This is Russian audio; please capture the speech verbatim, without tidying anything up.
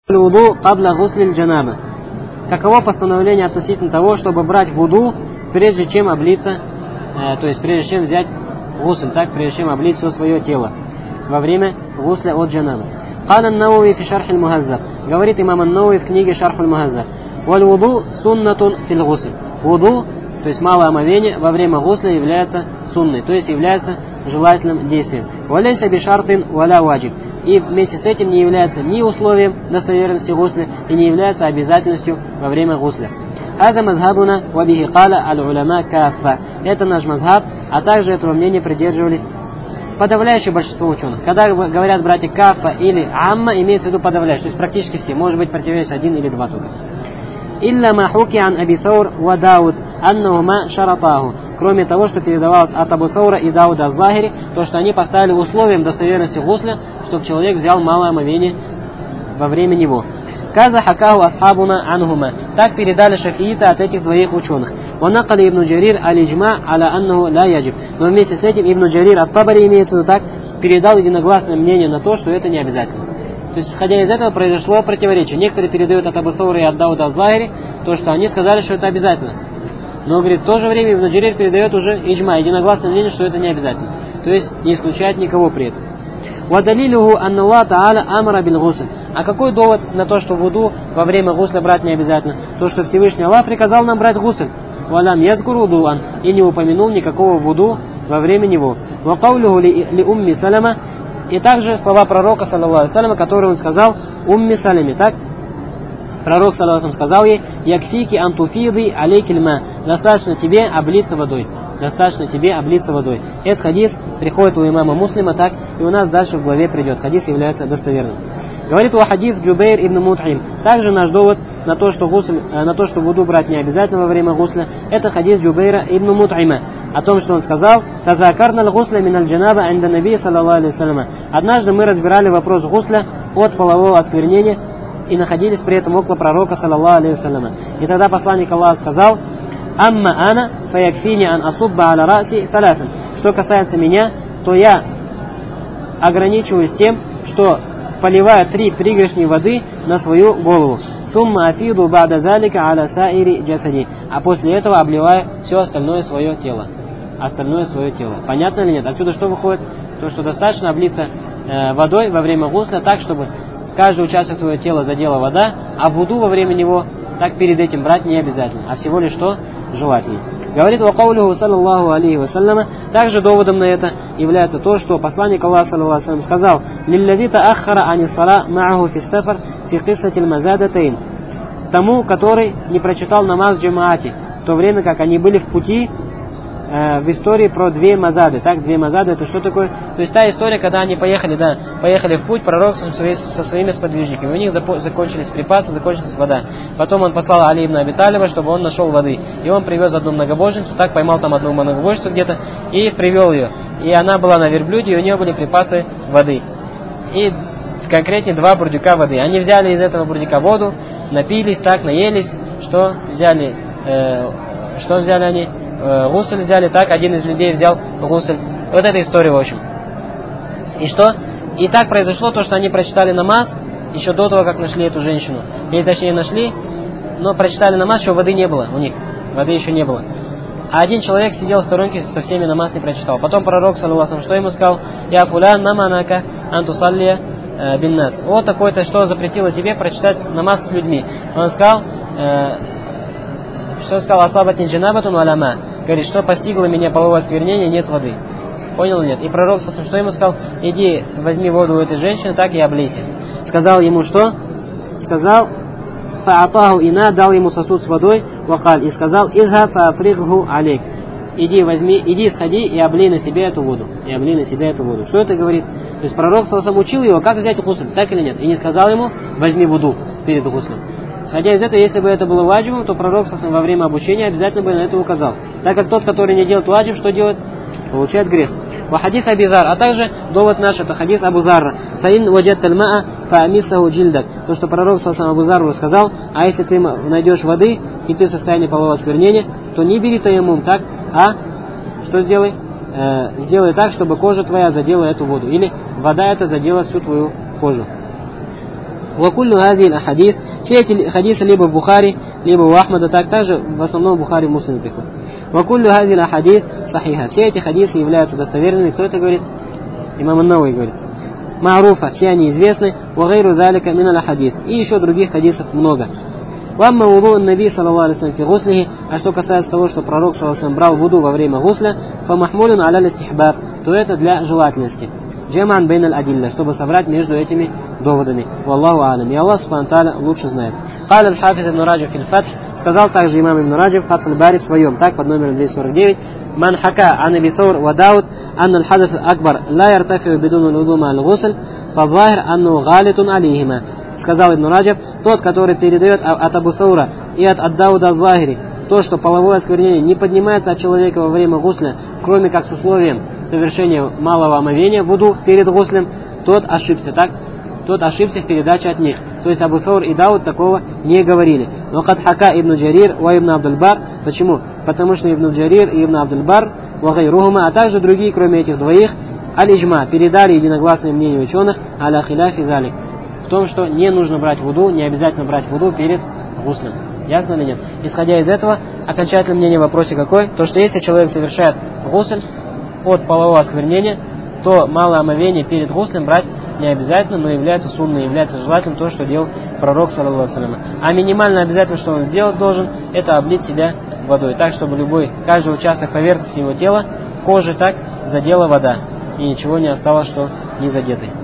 Вуду кабля гуслиль джанаба. Каково постановление относительно того, чтобы брать вуду, прежде чем облиться, э, то есть прежде чем взять гусль, так, прежде чем облить все свое тело во время гусля от джанаба. Кал ан-Науви фи шарх аль-Мухаззаб. Говорит имам ан-Науви в книге Шарх аль-Мухаззаб. Валь вуду суннатун фил гусль. Вуду, то есть малое омовение во время гусля является сунной, то есть является желательным действием. Валяйса бишартин валя ваджиб. И вместе с этим не является ни условием достоверности гусля и не является обязательностью во время гусля. Ада мазхабуна вабихи каля аль-уляма каффа. Это наш мазхаб, а также этого мнения придерживались подавляющее большинство ученых. Когда говорят братья каффа или амма, имеется в виду подавляющее, то есть практически все. Может быть противоречие один или два только. Илля ма хуки ан Аби Саур ва Дауд аннахума шаратаху. Кроме того, что передавалось от Абу Саура и Дауда аз-Захири, то, что они поставили условием достоверности гусля, чтобы человек взял малое омовение во время него. Каза хакаху асхабуна анхума. Так передали шафииты от этих двоих ученых. Ванакали ибн Джарир аль-Иджма аля аннаху ла яджиб. Но вместе с этим ибн Джарир ат-Табари, имеется в виду так, передал единогласное мнение на то, что это не обязательно. То есть, исходя из этого, произошло противоречие. Некоторые передают от Абу Саура и от Дауда аз-Захири то, что они сказали, что это обязательно. Но, говорит, в то же время Ибн Джарир передает уже иджма, единогласное мнение, что это не обязательно. То есть, не исключает никого при этом. وَدَلِيلُهُ أَنَّ اللَّهَ تَعَالَى أَمَرَ بِالْغُسْلِ. А какой довод на то, что вуду во время гусля брать не обязательно? То, что Всевышний Аллах приказал нам брать гусль. وَلَمْ يَذْكُرْ وُضُوءًا. И не упомянул никакого вуду во время него. وَقَوْلُهُ لِأُمِّ سَلَمَةَ. И также слова пророка, саллаллаху алейхи ва саллям, которые он сказал Умми Саламе, так? Пророк, саллаллаху алейхи ва саллям, сказал ей: «Якфики антуфиды алейкильма». Достаточно тебе облиться водой. Достаточно тебе облиться водой. Этот хадис приходит у имама Муслима, так, и у нас дальше в главе придет. Хадис является достоверным. Говорит у хадис Джубейр ибн Мут'им. Также наш довод на то, что гусль, на то, что вуду брать не обязательно во время гусля, это хадис Джубейра ибн Мут'има. О том, что он сказал: «Тазакарна л-гусля мин аль-джанаба инда наби саллаллаху алейхи ва саллям». Однажды мы разбирали вопрос гусля от полового осквернения и находились при этом около пророка, саллаллаху алейхи ва саллям. И тогда посланник Аллаха сказал: «Амма ана фаякфини ан асубба аля раси саласан». Что касается меня, то я ограничиваюсь тем, что поливаю три пригоршни воды на свою голову. Сумма афиду бада залика аля саири джасади. А после этого обливаю все остальное свое тело. Остальное свое тело. Понятно или нет? Отсюда что выходит? То, что достаточно облиться э, водой во время гусля так, чтобы каждый участок твоего тела задела вода, а вуду во время него так перед этим брать не обязательно, а всего лишь что желательно. Говорит вакаулиху саллаллаху алейхи ва салляма. Также доводом на это является то, что посланник Аллаха саллаллаху алейхи ва саллям сказал: «Лилладита аххара ани сала мааху фи сафар фи киссатиль мазадатейн». Тому, который не прочитал намаз в джамаате, в то время как они были в пути, э, в истории про две мазады. Так, две мазады, это что такое? То есть та история, когда они поехали, да, поехали в путь, пророк со, своей, со своими сподвижниками. У них запо- закончились припасы, закончилась вода. Потом он послал Али ибн Аби Талиба, чтобы он нашел воды. И он привез одну многобожницу, так, поймал там одну многобожницу где-то и привел ее. И она была на верблюде, и у нее были припасы воды. И конкретнее два бурдюка воды. Они взяли из этого бурдюка воду, напились, так, наелись, что взяли, э, что взяли они? Э, гусль взяли, так, один из людей взял гусль. Вот эта история, в общем. И что? И так произошло то, что они прочитали намаз еще до того, как нашли эту женщину. Или точнее нашли, но прочитали намаз, еще воды не было у них. Воды еще не было. А один человек сидел в сторонке, со всеми намаз не прочитал. Потом пророк, саллаллаху алейхи ва саллям, что ему сказал? «Я фулян наманака антусаллия бин нас». Вот такое-то, что запретило тебе прочитать намаз с людьми. Он сказал, э, что сказал? «Асабатни джанабатун аляма». Говорит, что постигло меня половое осквернение, нет воды. Понял или нет? И пророк, что ему сказал? «Иди, возьми воду у этой женщины, так и облейся». Сказал ему что? Сказал: «Фаатаху ина», дал ему сосуд с водой, вакаль, и сказал: «Изха фаафригху алейк». Иди, возьми, иди, сходи и облей на себя эту воду. И облей на себя эту воду. Что это говорит? То есть пророк сам учил его, как взять гусль, так или нет? И не сказал ему: возьми вуду перед гуслем. Сходя из этого, если бы это было ваджибом, то пророк сам во время обучения обязательно бы на это указал. Так как тот, который не делает ваджиб, что делает? Получает грех. Хадис Аби Зар, а также довод наш, это хадис Абу Зарра. Фаин ваджат аль-маа фаамисаху джильдак. То, что пророк сам Абу Зарру сказал: а если ты найдешь воды и ты в состоянии полового осквернения, то не бери таяммум, так, а что сделай? Э, сделай так, чтобы кожа твоя задела эту воду. Или вода эта задела всю твою кожу. Вакуллю хазиль хадис. Все эти хадисы либо в Бухари, либо у Ахмада, так также в основном в Бухари, Муслиме приходят. Вакуллю хазиль хадис сахиха. Все эти хадисы являются достоверными. Кто это говорит? Имам ан-Навави говорит. Ма'руфа, все они известны. Вагайру залика минал хадис. И еще других хадисов много. Вамма вуду наби саллаллаху алейхи ва саллям фи гуслихи. А что касается того, что пророк саллаллаху алейхи ва саллям брал вуду во время гусля, фа махмулюн аля листихбаб, то это для желательности. Джаман бейн аль-адилля, чтобы собрать между этими доводами. Валлаху алям. И Аллах субхану тааля лучше знает. Каля аль-хафиз ибн Раджаб фил Фатх, сказал также имам ибн Раджаб в Фатх аль-Бари в своем, так, под номером двести сорок девять. Ман хака ан Аби Саур ва Дауд ан аль-хадас акбар ла яртафи бидун аль-вуду ма аль-гусль, фа захир анну галитун алейхима. Сказал ибн Раджаб, тот, который передает от Абу Саура и от Ад-Дауда аль-Захири, то, что половое осквернение не поднимается от человека во время гусля, кроме как с условием совершения малого омовения вуду перед гуслем, тот ошибся, так? Тот ошибся в передаче от них. То есть Абу Саур и Дауд такого не говорили. Но кад хака ибн Джарир ва ибн Абдуль-Бар. Почему? Потому что ибн Джарир и ибн Абдуль-Бар, ва гайрухума, а также другие, кроме этих двоих, аль-Иджма, передали единогласное мнение ученых, аля хиляфи залик, в том, что не нужно брать вуду, не обязательно брать вуду перед гуслем. Ясно или нет? Исходя из этого, окончательное мнение в вопросе какой? То, что если человек совершает гусль от полового осквернения, то малое омовение перед гуслем брать не обязательно, но является сунной, является желательным то, что делал пророк, саллаллаху алейхи ва саллям. А минимально обязательно, что он сделать должен, это облить себя водой, так, чтобы любой, каждый участок поверхности его тела, кожи, так, задела вода, и ничего не осталось, что не задетый.